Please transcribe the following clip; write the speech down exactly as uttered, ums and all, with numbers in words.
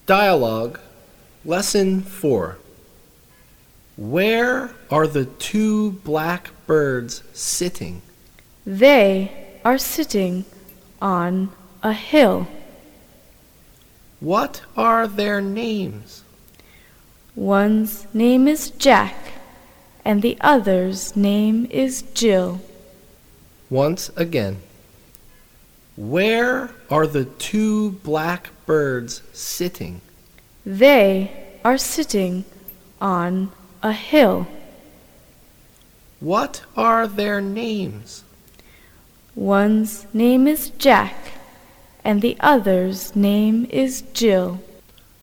Dialogue, Lesson four. Where are the two black birds sitting? They are sitting on a hill. What are their names? One's name is Jack, and the other's name is Jill. Once again. Where are the two black birds sitting? They are sitting on a hill. What are their names? One's name is Jack, and the other's name is Jill.